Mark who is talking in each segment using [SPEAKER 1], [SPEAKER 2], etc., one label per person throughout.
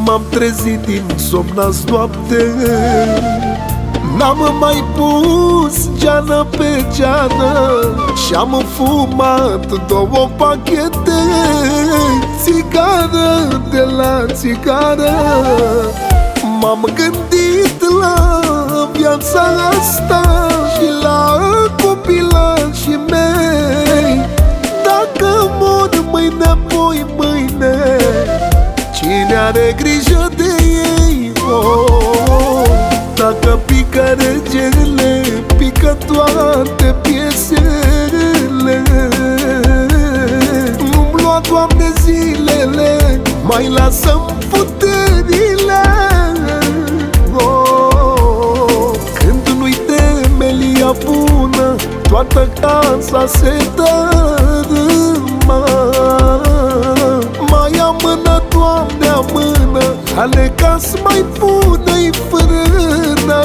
[SPEAKER 1] M-am trezit din somn azi noapte, n-am mai pus geană pe geană și-am fumat 2 pachete țigară de la țigară. M-am gândit la viața asta și la copilașii mei. Dacă mor mâine, apoi mâine, cine are grijă de ei? Dacă pică regele, pică toate piesele. Nu-mi lua, Doamne, zilele, mai lasă-mi puterile. Când nu-i temelia bună, toată casa se dărâmă. Mai amână, Doamne, amână, ale ca-s mai pună-i frână.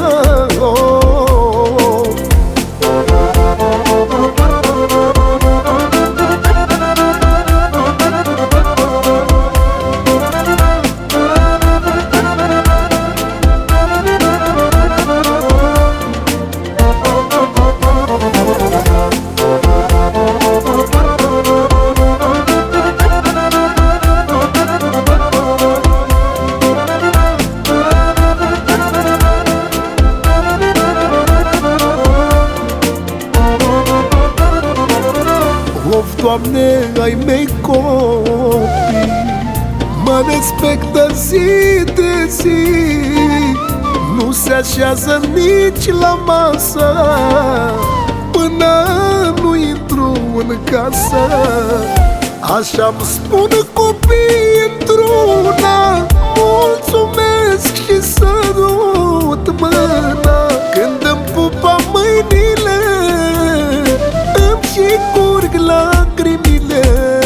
[SPEAKER 1] Of, Doamne, ai mei copii mă respectă zi de zi, nu se așează nici la masă până nu intru în casă. Așa-mi spun copiii într-una, mulțumesc și sărut mâna. Când îmi pupa mâinile, îmi și curg lacrimile.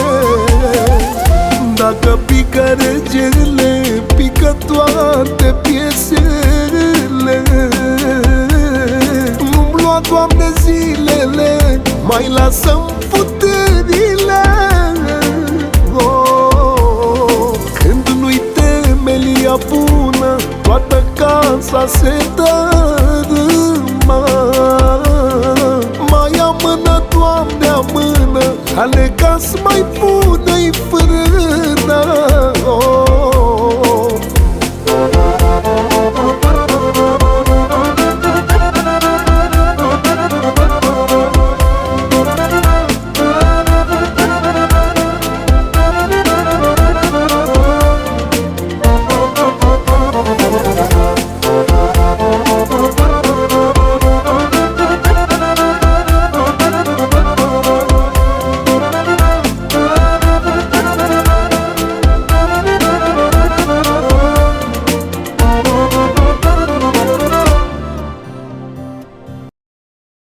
[SPEAKER 1] Dacă pică regele, pică toate piesele. Nu-mi lua, Doamne, zilele, mai lasă-mi puterile. Când nu-i temelia bună, toată casa se dă